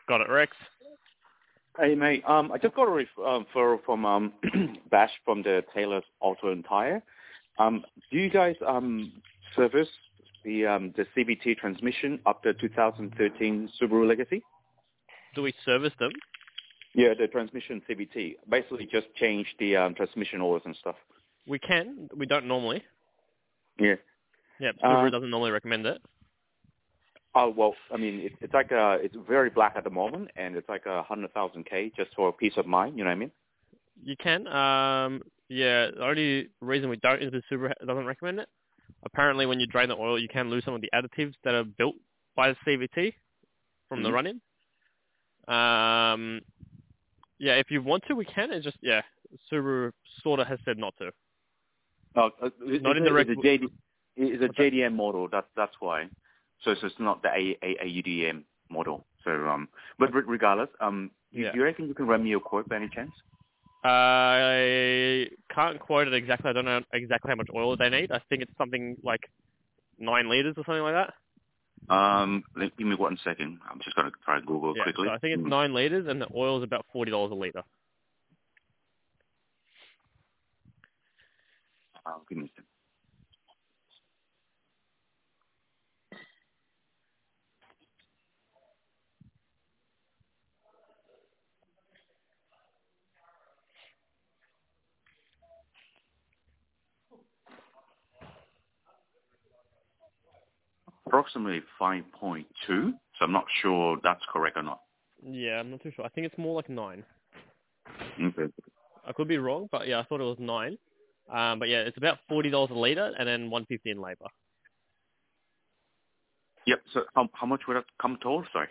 Got it, Rex. Hey mate, I just got a referral from Bash from the Taylor's Auto and Tire. Do you guys service the CVT transmission up to 2013 Subaru Legacy? Do we service them? Yeah, the transmission CVT. Basically, just change the transmission oils and stuff. We can. We don't normally. Yeah. Yeah, Subaru doesn't normally recommend it. Oh well, I mean, it's like it's very black at the moment, and it's like 100,000 K just for peace of mind. You know what I mean? You can. Yeah, the only reason we don't is because Subaru doesn't recommend it. Apparently, when you drain the oil, you can lose some of the additives that are built by the CVT from the run-in. Yeah, if you want to, we can. It's just, yeah, Subaru sort of has said not to. Oh, Not in the it's a JDM model. That's why. So it's not the AUDM model. So but regardless, do you reckon you can run me a quote by any chance? I can't quote it exactly. I don't know exactly how much oil they need. I think it's something like 9 liters or something like that. Give me 1 second. I'm just going to try and Google quickly. So I think it's 9 liters, and the oil is about $40 a liter. Give me a second. Approximately 5.2. So I'm not sure that's correct or not. Yeah, I'm not too sure. I think it's more like 9. Okay. I could be wrong, but yeah, I thought it was 9. But yeah, it's about $40 a liter, and then $150 in labor. Yep. So how much would that come total? Sorry.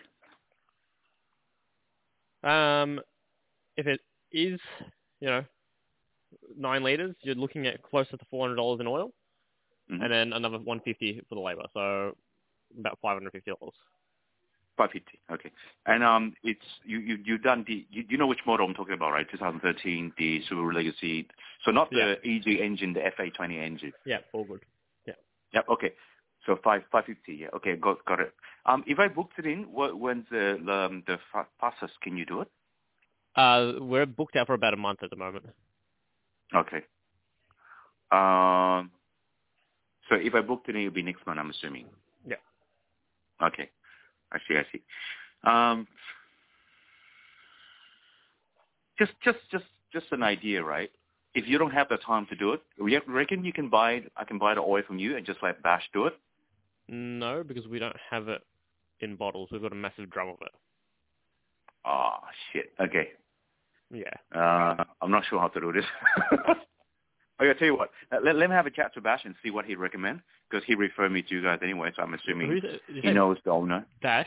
If it is, 9 liters, you're looking at closer to $400 in oil, and then another $150 for the labor, so about $550. 550. Okay. And it's you've done you know which model I'm talking about, right? 2013, the Subaru Legacy. So not the EG engine, the FA20 engine. Yeah, all good. Yeah. Yep. Okay. So 550. Yeah. Okay. Got it. If I booked it in, when's the fastest can you do it? We're booked out for about a month at the moment. Okay. So if I booked it in, it'll be next month, I'm assuming. Yeah. Okay. I see. Just an idea, right? If you don't have the time to do it, you reckon I can buy the oil from you and just let Bash do it? No, because we don't have it in bottles. We've got a massive drum of it. Oh, shit. Okay. Yeah. I'm not sure how to do this. Okay, I'll tell you what. Let me have a chat to Bash and see what he'd recommend, because he referred me to you guys anyway, so I'm assuming he knows the owner. Bash?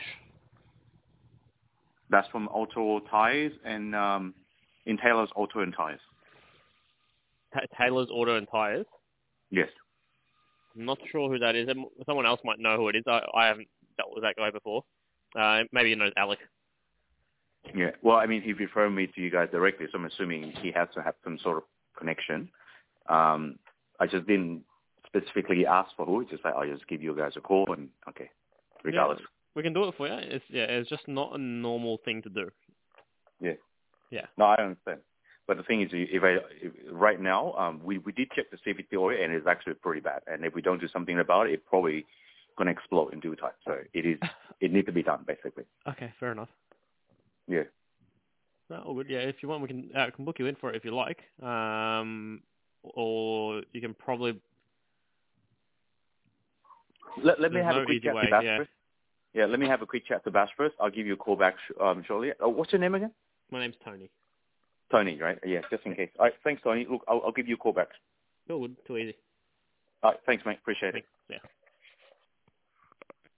That's from Auto Tires and in Taylor's Auto and Tires. Taylor's Auto and Tires? Yes. I'm not sure who that is. Someone else might know who it is. I haven't dealt with that guy before. Maybe you know Alec. Yeah. Well, I mean, he referred me to you guys directly, so I'm assuming he has to have some sort of connection. I just didn't specifically ask for who. It's just like, I'll just give you guys a call and, okay, regardless. Yeah, we can do it for you. It's just not a normal thing to do. Yeah. Yeah. No, I understand. But the thing is, if right now, we did check the CVT oil, and it's actually pretty bad. And if we don't do something about it, it's probably going to explode in due time. So it needs to be done, basically. Okay, fair enough. Yeah. No, all good. Yeah, if you want, we can book you in for it if you like. Or you can probably... Let me have a quick chat to Bash first. Yeah, let me have a quick chat to Bash first. I'll give you a call back shortly. What's your name again? My name's Tony. Tony, right? Yeah, just in case. All right, thanks, Tony. Look, I'll give you a call back. All good. Too easy. All right, thanks, mate. Appreciate it. Yeah.